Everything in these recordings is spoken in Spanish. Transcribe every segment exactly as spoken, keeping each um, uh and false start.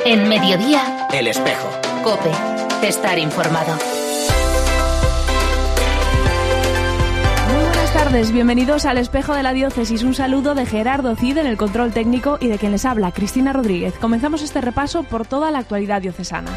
En Mediodía, El Espejo. COPE. Estar informado. Muy buenas tardes, bienvenidos al Espejo de la Diócesis. Un saludo de Gerardo Cid en el control técnico y de quien les habla, Cristina Rodríguez. Comenzamos este repaso por toda la actualidad diocesana.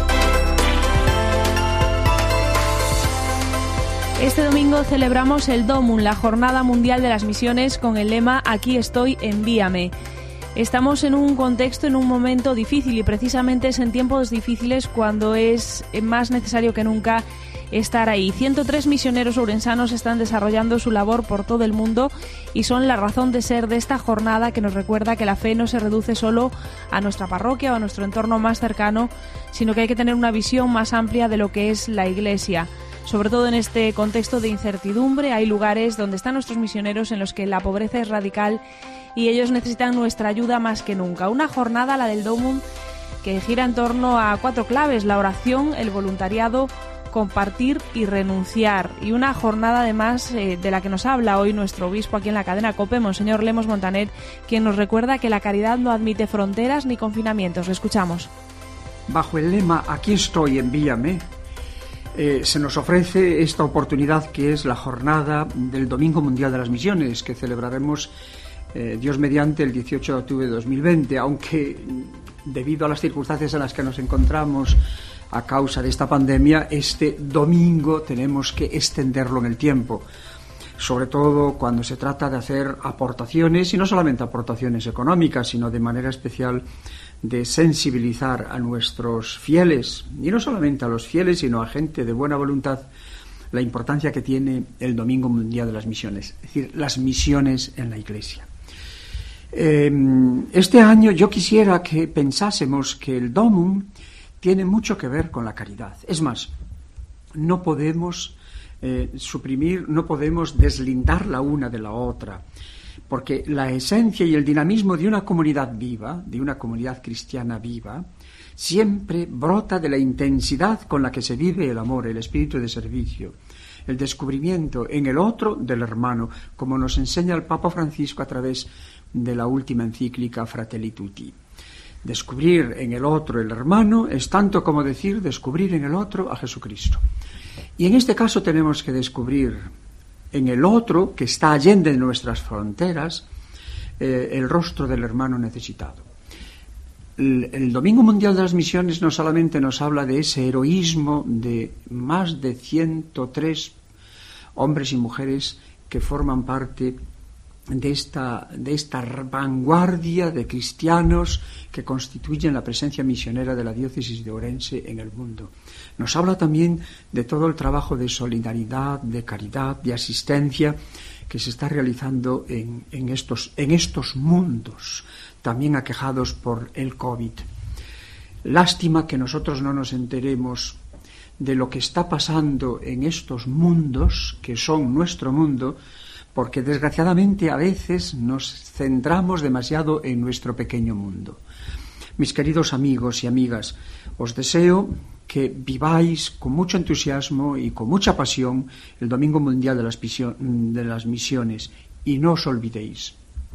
Este domingo celebramos el DOMUN, la Jornada Mundial de las Misiones, con el lema Aquí estoy, envíame. Estamos en un contexto, en un momento difícil, y precisamente es en tiempos difíciles cuando es más necesario que nunca estar ahí. ciento tres misioneros ourensanos están desarrollando su labor por todo el mundo y son la razón de ser de esta jornada, que nos recuerda que la fe no se reduce solo a nuestra parroquia o a nuestro entorno más cercano, sino que hay que tener una visión más amplia de lo que es la Iglesia. Sobre todo en este contexto de incertidumbre, hay lugares donde están nuestros misioneros en los que la pobreza es radical y ellos necesitan nuestra ayuda más que nunca. Una jornada, la del DOMUN, que gira en torno a cuatro claves: la oración, el voluntariado, compartir y renunciar. Y una jornada además eh, de la que nos habla hoy nuestro obispo aquí en la cadena COPE, Monseñor Lemos Montaner, quien nos recuerda que la caridad no admite fronteras ni confinamientos. Lo escuchamos. Bajo el lema Aquí estoy, envíame, Eh, se nos ofrece esta oportunidad que es la jornada del Domingo Mundial de las Misiones, que celebraremos eh, Dios mediante el dieciocho de octubre de dos mil veinte, aunque debido a las circunstancias en las que nos encontramos a causa de esta pandemia, este domingo tenemos que extenderlo en el tiempo, sobre todo cuando se trata de hacer aportaciones, y no solamente aportaciones económicas, sino de manera especial de sensibilizar a nuestros fieles, y no solamente a los fieles, sino a gente de buena voluntad, la importancia que tiene el Domingo Mundial de las Misiones, es decir, las misiones en la Iglesia. Eh, este año yo quisiera que pensásemos que el DOMUN tiene mucho que ver con la caridad. Es más, no podemos eh, suprimir, no podemos deslindar la una de la otra, porque la esencia y el dinamismo de una comunidad viva, de una comunidad cristiana viva, siempre brota de la intensidad con la que se vive el amor, el espíritu de servicio, el descubrimiento en el otro del hermano, como nos enseña el Papa Francisco a través de la última encíclica Fratelli Tutti. Descubrir en el otro el hermano es tanto como decir descubrir en el otro a Jesucristo. Y en este caso tenemos que descubrir en el otro, que está allende de nuestras fronteras, eh, el rostro del hermano necesitado. El, el Domingo Mundial de las Misiones no solamente nos habla de ese heroísmo de más de ciento tres hombres y mujeres que forman parte de esta, de esta vanguardia de cristianos que constituyen la presencia misionera de la diócesis de Ourense en el mundo. Nos habla también de todo el trabajo de solidaridad, de caridad, de asistencia que se está realizando en, en, estos, en estos mundos también aquejados por el COVID. Lástima que nosotros no nos enteremos de lo que está pasando en estos mundos que son nuestro mundo, porque desgraciadamente a veces nos centramos demasiado en nuestro pequeño mundo. Mis queridos amigos y amigas, os deseo que viváis con mucho entusiasmo y con mucha pasión el Domingo Mundial de las, de las Misiones, y no os olvidéis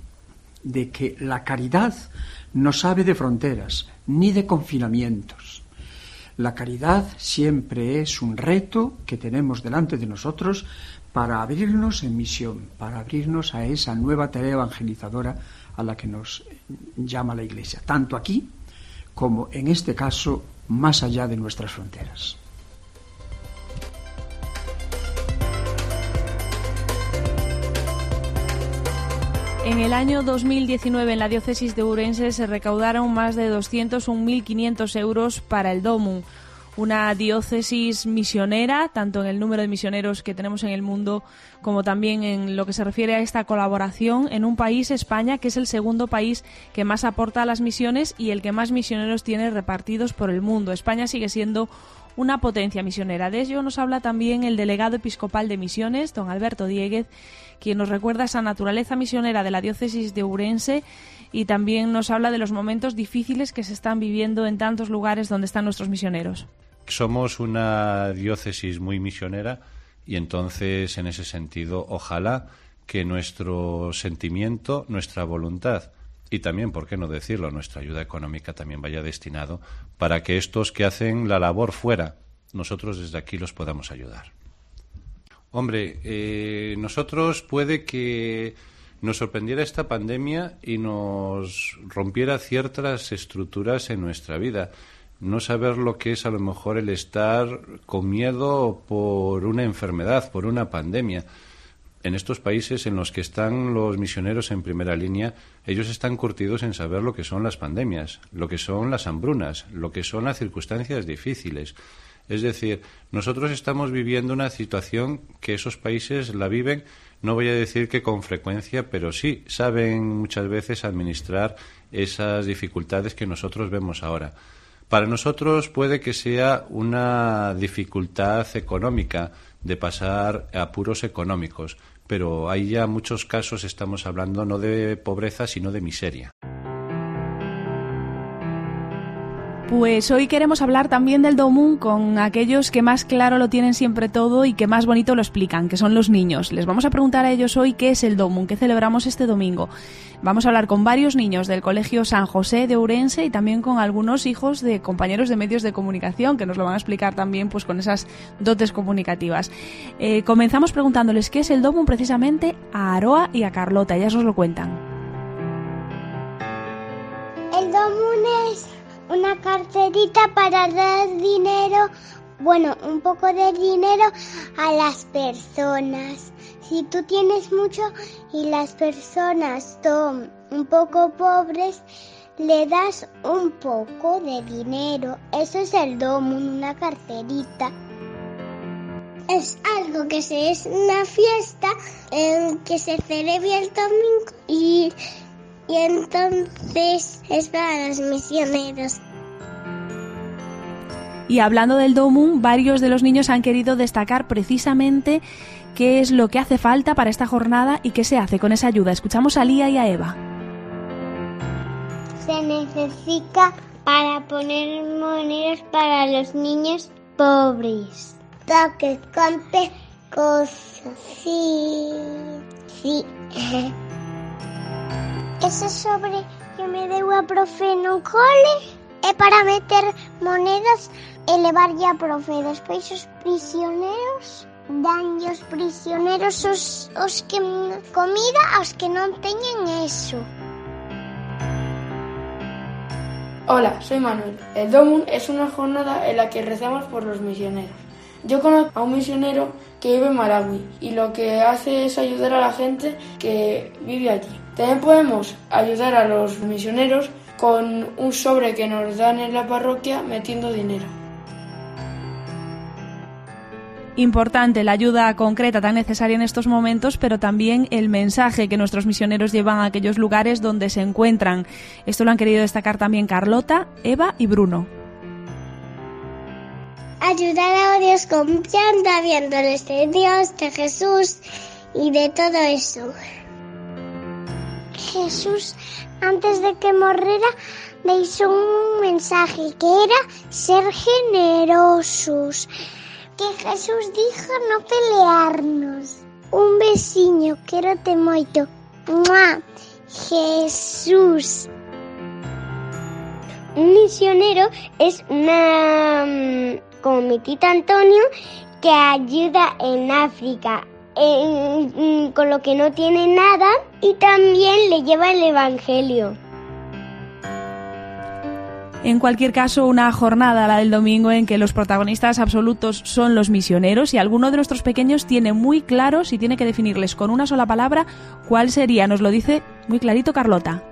de que la caridad no sabe de fronteras ni de confinamientos. La caridad siempre es un reto que tenemos delante de nosotros para abrirnos en misión, para abrirnos a esa nueva tarea evangelizadora a la que nos llama la Iglesia, tanto aquí como, en este caso, más allá de nuestras fronteras. En el año dos mil diecinueve en la diócesis de Ourense se recaudaron más de doscientos un mil quinientos euros para el DOMUN, una diócesis misionera, tanto en el número de misioneros que tenemos en el mundo como también en lo que se refiere a esta colaboración en un país, España, que es el segundo país que más aporta a las misiones y el que más misioneros tiene repartidos por el mundo. España sigue siendo una potencia misionera. De ello nos habla también el delegado episcopal de misiones, don Alberto Dieguez, quien nos recuerda esa naturaleza misionera de la diócesis de Ourense y también nos habla de los momentos difíciles que se están viviendo en tantos lugares donde están nuestros misioneros. Somos una diócesis muy misionera y entonces, en ese sentido, ojalá que nuestro sentimiento, nuestra voluntad y también, por qué no decirlo, nuestra ayuda económica también vaya destinado para que estos que hacen la labor fuera, nosotros desde aquí los podamos ayudar. Hombre, eh, nosotros puede que nos sorprendiera esta pandemia y nos rompiera ciertas estructuras en nuestra vida. No saber lo que es a lo mejor el estar con miedo por una enfermedad, por una pandemia. En estos países en los que están los misioneros en primera línea, ellos están curtidos en saber lo que son las pandemias, lo que son las hambrunas, lo que son las circunstancias difíciles. Es decir, nosotros estamos viviendo una situación que esos países la viven, no voy a decir que con frecuencia, pero sí saben muchas veces administrar esas dificultades que nosotros vemos ahora. Para nosotros puede que sea una dificultad económica de pasar apuros económicos, pero hay ya muchos casos, estamos hablando no de pobreza, sino de miseria. Pues hoy queremos hablar también del Domún con aquellos que más claro lo tienen siempre todo y que más bonito lo explican, que son los niños. Les vamos a preguntar a ellos hoy qué es el Domún, qué celebramos este domingo. Vamos a hablar con varios niños del Colegio San José de Ourense y también con algunos hijos de compañeros de medios de comunicación que nos lo van a explicar también pues con esas dotes comunicativas. Eh, comenzamos preguntándoles qué es el Domún precisamente a Aroa y a Carlota, ellas nos lo cuentan. El Domún es una carterita para dar dinero, bueno, un poco de dinero a las personas. Si tú tienes mucho y las personas son un poco pobres, le das un poco de dinero. Eso es el Domún, una carterita. Es algo que se es una fiesta en que se celebra el domingo y Y entonces es para los misioneros. Y hablando del Domún, varios de los niños han querido destacar precisamente qué es lo que hace falta para esta jornada y qué se hace con esa ayuda. Escuchamos a Lía y a Eva. Se necesita para poner monedas para los niños pobres. Toques, compre cosas. Sí, sí. Eso sobre que me deu a profe no cole é para meter monedas e levar ya a profe. Despois os prisioneros dan os prisioneros os, os que comida aos que non teñen eso. Hola, soy Manuel. El Domún es una jornada en la que rezamos por los misioneros. Yo conozco a un misionero que vive en Malawi y lo que hace es ayudar a la gente que vive allí. También podemos ayudar a los misioneros con un sobre que nos dan en la parroquia metiendo dinero. Importante la ayuda concreta tan necesaria en estos momentos, pero también el mensaje que nuestros misioneros llevan a aquellos lugares donde se encuentran. Esto lo han querido destacar también Carlota, Eva y Bruno. Ayudar a Dios confiando, hablándoles de Dios, de Jesús y de todo eso. Jesús, antes de que morrera, deixó un mensaje que era ser generosos. Que Jesús dijo no pelearnos. Un besiño, quérote moito. ¡Mua! Jesús. Un misionero es una, como mi tita Antonio, que ayuda en África en, con lo que no tiene nada y también le lleva el Evangelio. En cualquier caso, una jornada, la del domingo, en que los protagonistas absolutos son los misioneros y alguno de nuestros pequeños tiene muy claro, si tiene que definirles con una sola palabra, cuál sería. Nos lo dice muy clarito Carlota.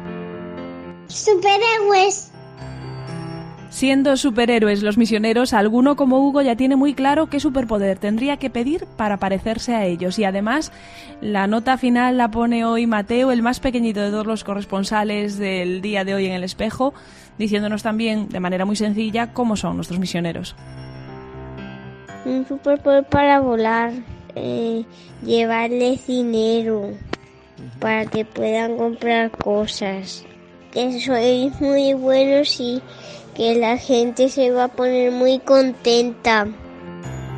Superhéroes. Siendo superhéroes los misioneros, alguno como Hugo ya tiene muy claro qué superpoder tendría que pedir para parecerse a ellos. Y además, la nota final la pone hoy Mateo, el más pequeñito de todos los corresponsales del día de hoy en El Espejo, diciéndonos también, de manera muy sencilla, cómo son nuestros misioneros. Un superpoder para volar, eh, llevarles dinero, para que puedan comprar cosas. Que sois muy buenos y que la gente se va a poner muy contenta.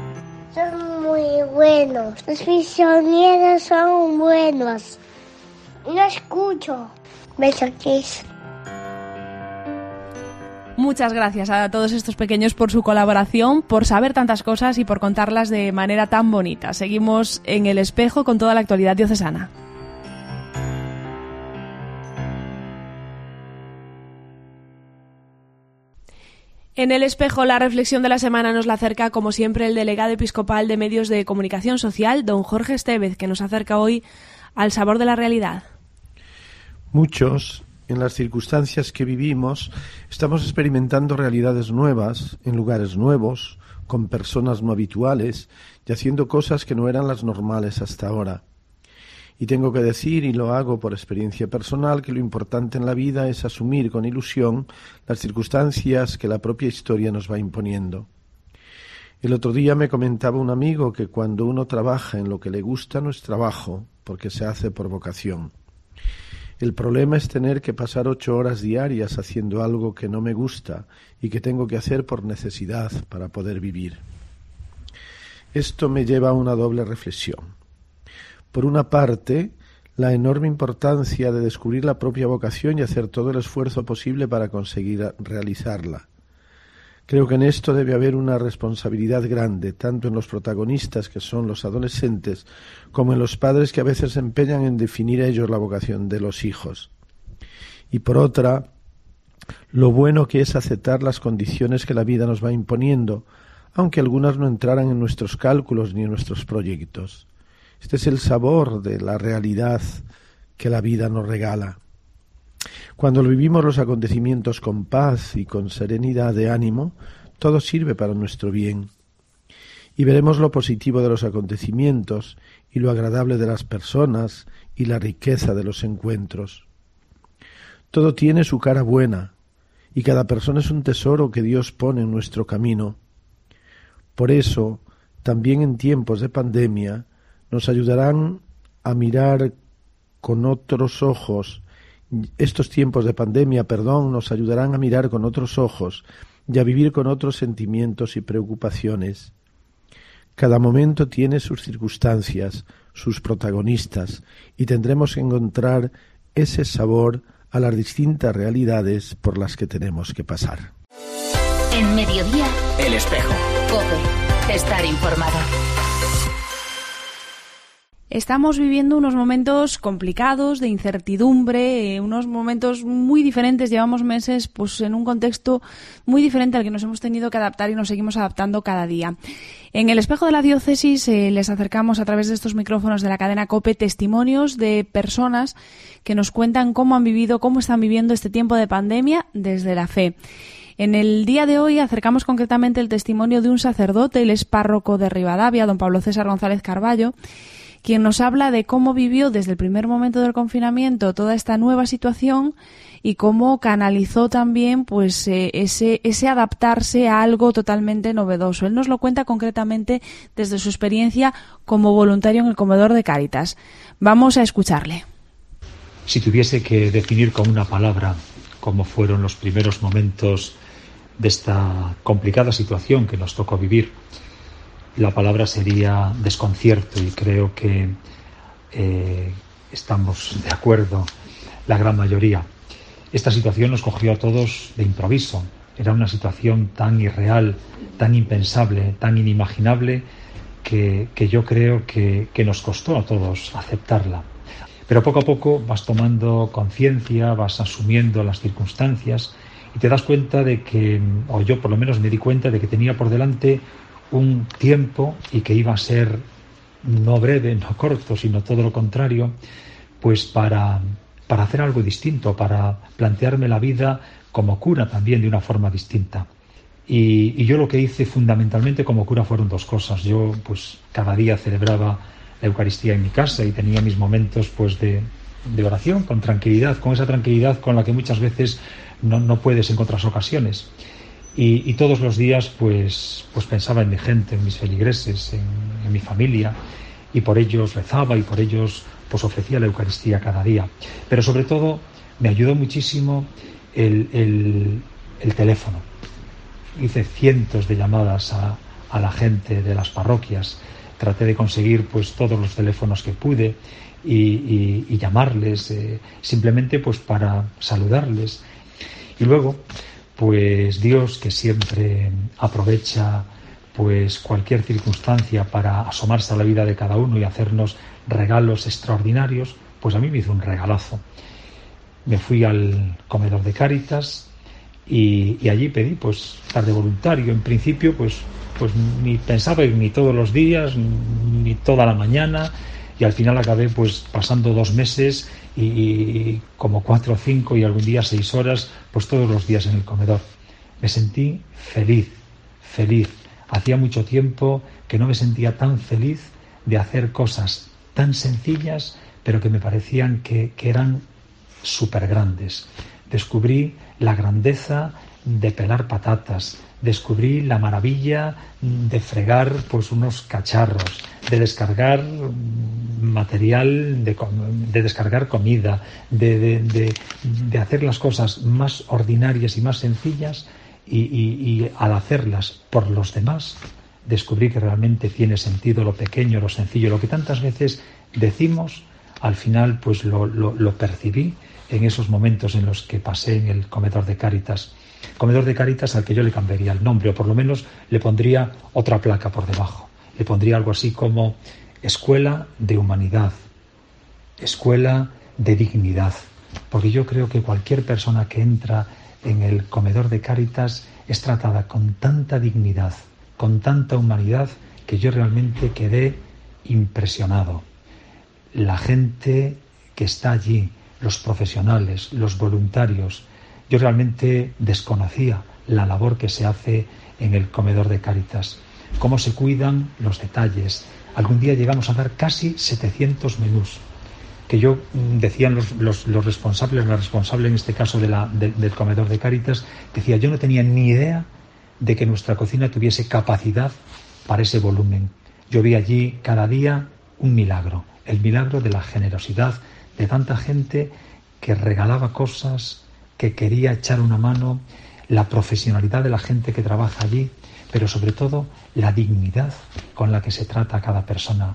Son muy buenos. Los misioneros son buenos. No escucho. Besos. Muchas gracias a todos estos pequeños por su colaboración, por saber tantas cosas y por contarlas de manera tan bonita. Seguimos en El Espejo con toda la actualidad diocesana. En El Espejo, la reflexión de la semana nos la acerca, como siempre, el delegado episcopal de Medios de Comunicación Social, don Jorge Estevez, que nos acerca hoy al sabor de la realidad. Muchos, en las circunstancias que vivimos, estamos experimentando realidades nuevas, en lugares nuevos, con personas no habituales y haciendo cosas que no eran las normales hasta ahora. Y tengo que decir, y lo hago por experiencia personal, que lo importante en la vida es asumir con ilusión las circunstancias que la propia historia nos va imponiendo. El otro día me comentaba un amigo que cuando uno trabaja en lo que le gusta no es trabajo, porque se hace por vocación. El problema es tener que pasar ocho horas diarias haciendo algo que no me gusta y que tengo que hacer por necesidad para poder vivir. Esto me lleva a una doble reflexión. Por una parte, la enorme importancia de descubrir la propia vocación y hacer todo el esfuerzo posible para conseguir realizarla. Creo que en esto debe haber una responsabilidad grande, tanto en los protagonistas, que son los adolescentes, como en los padres que a veces se empeñan en definir ellos la vocación de los hijos. Y por otra, lo bueno que es aceptar las condiciones que la vida nos va imponiendo, aunque algunas no entraran en nuestros cálculos ni en nuestros proyectos. Este es el sabor de la realidad que la vida nos regala. Cuando vivimos los acontecimientos con paz y con serenidad de ánimo, todo sirve para nuestro bien. Y veremos lo positivo de los acontecimientos y lo agradable de las personas y la riqueza de los encuentros. Todo tiene su cara buena y cada persona es un tesoro que Dios pone en nuestro camino. Por eso, también en tiempos de pandemia, nos ayudarán a mirar con otros ojos, estos tiempos de pandemia, perdón, nos ayudarán a mirar con otros ojos y a vivir con otros sentimientos y preocupaciones. Cada momento tiene sus circunstancias, sus protagonistas, y tendremos que encontrar ese sabor a las distintas realidades por las que tenemos que pasar. En Mediodía, El Espejo. COPE. Estar informado. Estamos viviendo unos momentos complicados, de incertidumbre, eh, unos momentos muy diferentes. Llevamos meses pues en un contexto muy diferente al que nos hemos tenido que adaptar y nos seguimos adaptando cada día. En El Espejo de la Diócesis eh, les acercamos a través de estos micrófonos de la cadena COPE testimonios de personas que nos cuentan cómo han vivido, cómo están viviendo este tiempo de pandemia desde la fe. En el día de hoy acercamos concretamente el testimonio de un sacerdote, él es párroco de Rivadavia, don Pablo César González Carballo, quien nos habla de cómo vivió desde el primer momento del confinamiento toda esta nueva situación y cómo canalizó también pues eh, ese ese adaptarse a algo totalmente novedoso. Él nos lo cuenta concretamente desde su experiencia como voluntario en el comedor de Cáritas. Vamos a escucharle. Si tuviese que definir con una palabra cómo fueron los primeros momentos de esta complicada situación que nos tocó vivir, la palabra sería desconcierto, y creo que eh, estamos de acuerdo la gran mayoría. Esta situación nos cogió a todos de improviso. Era una situación tan irreal, tan impensable, tan inimaginable, que, que yo creo que, que nos costó a todos aceptarla. Pero poco a poco vas tomando conciencia, vas asumiendo las circunstancias y te das cuenta de que, o yo por lo menos me di cuenta de que tenía por delante un tiempo y que iba a ser no breve, no corto, sino todo lo contrario, pues para, para hacer algo distinto, para plantearme la vida como cura también de una forma distinta. Y, y yo lo que hice fundamentalmente como cura fueron dos cosas. Yo pues cada día celebraba la Eucaristía en mi casa y tenía mis momentos pues de, de oración con tranquilidad, con esa tranquilidad con la que muchas veces no, no puedes en otras ocasiones. Y, y todos los días pues, pues pensaba en mi gente, en mis feligreses, en, en mi familia, y por ellos rezaba y por ellos pues ofrecía la Eucaristía cada día. Pero sobre todo me ayudó muchísimo el, el, el teléfono. Hice cientos de llamadas a, a la gente de las parroquias, traté de conseguir pues todos los teléfonos que pude y, y, y llamarles, eh, simplemente pues para saludarles. Y luego, pues Dios, que siempre aprovecha pues cualquier circunstancia para asomarse a la vida de cada uno y hacernos regalos extraordinarios, pues a mí me hizo un regalazo. Me fui al comedor de Cáritas y, y allí pedí pues estar de voluntario. En principio pues, pues ni pensaba ir ni todos los días ni toda la mañana, y al final acabé pues pasando dos meses y, y como cuatro o cinco y algún día seis horas pues todos los días en el comedor. Me sentí feliz, feliz. Hacía mucho tiempo que no me sentía tan feliz de hacer cosas tan sencillas, pero que me parecían que, que eran súper grandes. Descubrí la grandeza de pelar patatas, descubrí la maravilla de fregar pues unos cacharros, de descargar material, de, de descargar comida, de, de, de, de hacer las cosas más ordinarias y más sencillas, y, y, y al hacerlas por los demás descubrí que realmente tiene sentido lo pequeño, lo sencillo, lo que tantas veces decimos. Al final pues lo, lo, lo percibí en esos momentos en los que pasé en el comedor de Cáritas. Comedor de Cáritas al que yo le cambiaría el nombre, o por lo menos le pondría otra placa por debajo. Le pondría algo así como Escuela de Humanidad, Escuela de Dignidad. Porque yo creo que cualquier persona que entra en el comedor de Cáritas es tratada con tanta dignidad, con tanta humanidad, que yo realmente quedé impresionado. La gente que está allí, los profesionales, los voluntarios, yo realmente desconocía la labor que se hace en el comedor de Cáritas, cómo se cuidan los detalles. Algún día llegamos a dar casi setecientos menús, que yo, decían los, los, los responsables, la responsable en este caso de la, de, del comedor de Cáritas, decía, yo no tenía ni idea de que nuestra cocina tuviese capacidad para ese volumen. Yo vi allí cada día un milagro, el milagro de la generosidad de tanta gente que regalaba cosas, que quería echar una mano, la profesionalidad de la gente que trabaja allí, pero sobre todo la dignidad con la que se trata a cada persona.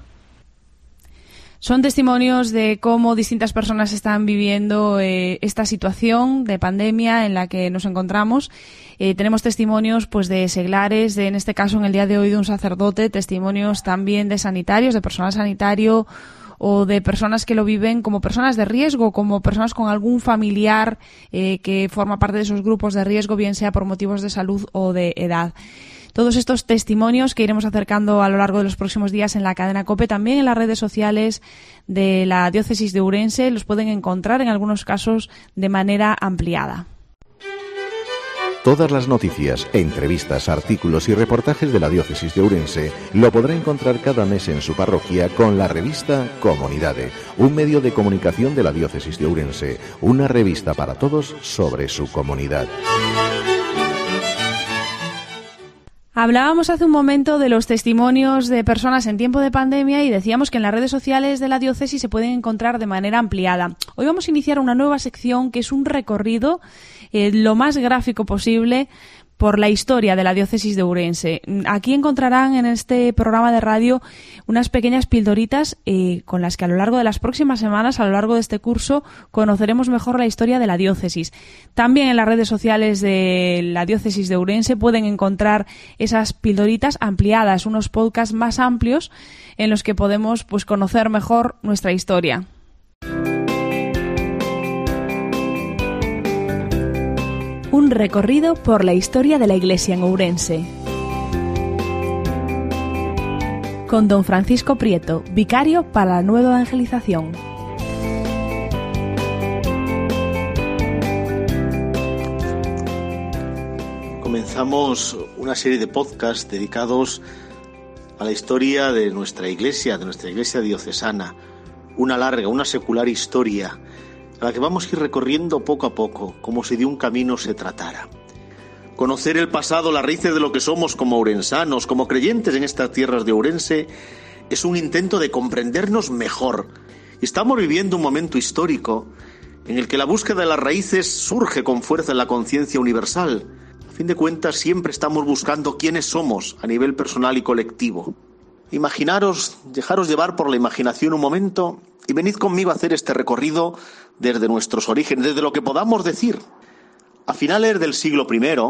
Son testimonios de cómo distintas personas están viviendo eh, esta situación de pandemia en la que nos encontramos. Eh, tenemos testimonios pues de seglares, de, en este caso en el día de hoy de un sacerdote, testimonios también de sanitarios, de personal sanitario, o de personas que lo viven como personas de riesgo, como personas con algún familiar eh, que forma parte de esos grupos de riesgo, bien sea por motivos de salud o de edad. Todos estos testimonios que iremos acercando a lo largo de los próximos días en la cadena COPE, también en las redes sociales de la Diócesis de Ourense, los pueden encontrar en algunos casos de manera ampliada. Todas las noticias, entrevistas, artículos y reportajes de la Diócesis de Ourense lo podrá encontrar cada mes en su parroquia con la revista Comunidade, un medio de comunicación de la Diócesis de Ourense, una revista para todos sobre su comunidad. Hablábamos hace un momento de los testimonios de personas en tiempo de pandemia y decíamos que en las redes sociales de la diócesis se pueden encontrar de manera ampliada. Hoy vamos a iniciar una nueva sección que es un recorrido eh, lo más gráfico posible por la historia de la diócesis de Ourense. Aquí encontrarán en este programa de radio unas pequeñas pildoritas eh, con las que a lo largo de las próximas semanas, a lo largo de este curso, conoceremos mejor la historia de la diócesis. También en las redes sociales de la diócesis de Ourense pueden encontrar esas pildoritas ampliadas, unos podcasts más amplios en los que podemos pues conocer mejor nuestra historia. Un recorrido por la historia de la Iglesia en Ourense. Con don Francisco Prieto, vicario para la nueva evangelización. Comenzamos una serie de podcasts dedicados a la historia de nuestra Iglesia, de nuestra Iglesia diocesana. Una larga, una secular historia a la que vamos a ir recorriendo poco a poco, como si de un camino se tratara. Conocer el pasado, las raíces de lo que somos como ourensanos, como creyentes en estas tierras de Ourense, es un intento de comprendernos mejor. Y estamos viviendo un momento histórico en el que la búsqueda de las raíces surge con fuerza en la conciencia universal. A fin de cuentas, siempre estamos buscando quiénes somos a nivel personal y colectivo. Imaginaros, dejaros llevar por la imaginación un momento y venid conmigo a hacer este recorrido desde nuestros orígenes, desde lo que podamos decir. A finales del siglo primero,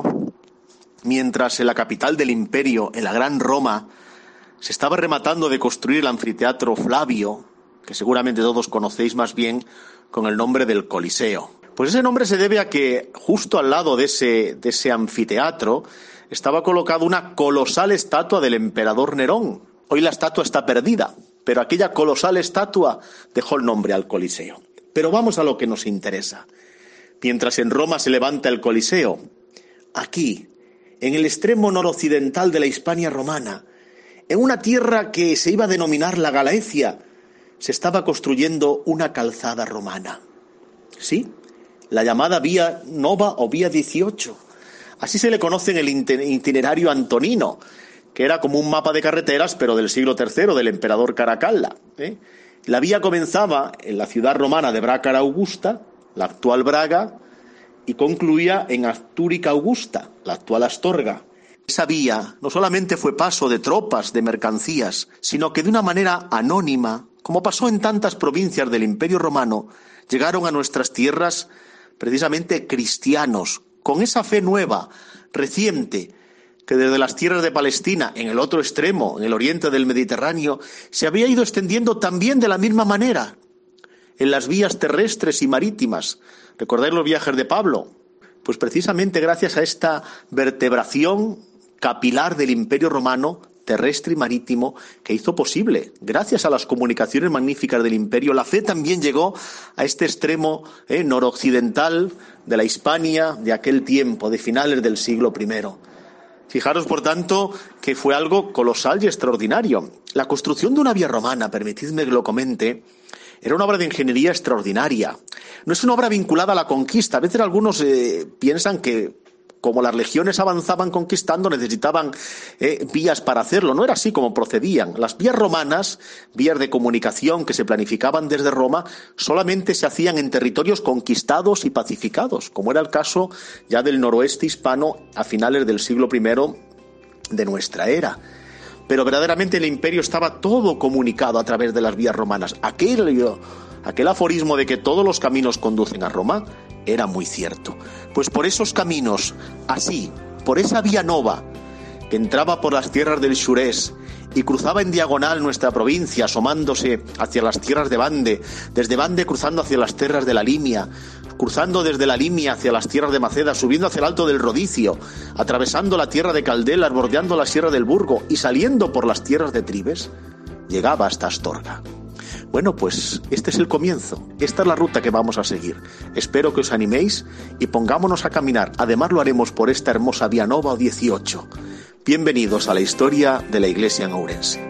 mientras en la capital del imperio, en la Gran Roma, se estaba rematando de construir el anfiteatro Flavio, que seguramente todos conocéis más bien con el nombre del Coliseo. Pues ese nombre se debe a que justo al lado de ese, de ese anfiteatro estaba colocada una colosal estatua del emperador Nerón. Hoy la estatua está perdida, pero aquella colosal estatua dejó el nombre al Coliseo. Pero vamos a lo que nos interesa. Mientras en Roma se levanta el Coliseo, aquí, en el extremo noroccidental de la Hispania romana, en una tierra que se iba a denominar la Galaecia, se estaba construyendo una calzada romana. ¿Sí? La llamada Vía Nova o Vía dieciocho. Así se le conoce en el itinerario antonino, que era como un mapa de carreteras, pero del siglo tercero, del emperador Caracalla. ¿eh? La vía comenzaba en la ciudad romana de Brácara Augusta, la actual Braga, y concluía en Astúrica Augusta, la actual Astorga. Esa vía no solamente fue paso de tropas, de mercancías, sino que de una manera anónima, como pasó en tantas provincias del Imperio Romano, llegaron a nuestras tierras precisamente cristianos, con esa fe nueva, reciente, que desde las tierras de Palestina, en el otro extremo, en el oriente del Mediterráneo, se había ido extendiendo también de la misma manera, en las vías terrestres y marítimas. ¿Recordáis los viajes de Pablo? Pues precisamente gracias a esta vertebración capilar del Imperio Romano, terrestre y marítimo, que hizo posible, gracias a las comunicaciones magníficas del imperio, la fe también llegó a este extremo eh, noroccidental de la Hispania de aquel tiempo, de finales del siglo primero. Fijaros, por tanto, que fue algo colosal y extraordinario. La construcción de una vía romana, permitidme que lo comente, era una obra de ingeniería extraordinaria. No es una obra vinculada a la conquista. A veces algunos eh, piensan que, como las legiones avanzaban conquistando, necesitaban eh, vías para hacerlo. No era así como procedían. Las vías romanas, vías de comunicación que se planificaban desde Roma, solamente se hacían en territorios conquistados y pacificados, como era el caso ya del noroeste hispano a finales del siglo primero de nuestra era. Pero verdaderamente el imperio estaba todo comunicado a través de las vías romanas. Aquel, aquel aforismo de que todos los caminos conducen a Roma era muy cierto. Pues por esos caminos, así, por esa vía nova, que entraba por las tierras del Xurés y cruzaba en diagonal nuestra provincia, asomándose hacia las tierras de Bande, desde Bande cruzando hacia las tierras de la Limia, cruzando desde la Limia hacia las tierras de Maceda, subiendo hacia el alto del Rodicio, atravesando la tierra de Caldelas, bordeando la sierra del Burgo y saliendo por las tierras de Tribes, llegaba hasta Astorga. Bueno, pues este es el comienzo, esta es la ruta que vamos a seguir. Espero que os animéis y pongámonos a caminar. Además lo haremos por esta hermosa Vía Nova o dieciocho. Bienvenidos a la historia de la Iglesia en Ourense.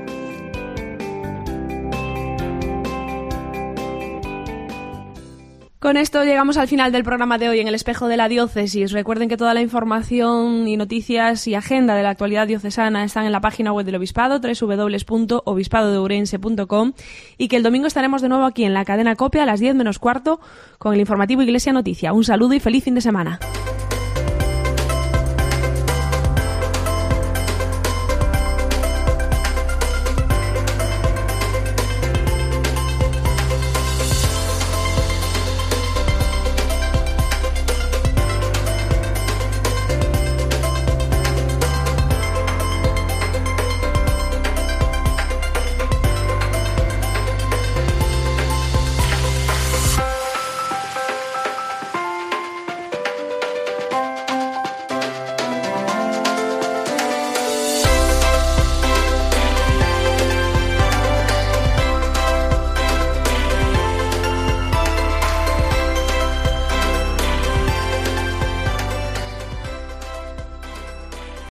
Con esto llegamos al final del programa de hoy en el Espejo de la Diócesis. Recuerden que toda la información y noticias y agenda de la actualidad diocesana están en la página web del Obispado, doble u doble u doble u punto obispado de ourense punto com, y que el domingo estaremos de nuevo aquí en la cadena COPE a las diez menos cuarto con el informativo Iglesia Noticia. Un saludo y feliz fin de semana.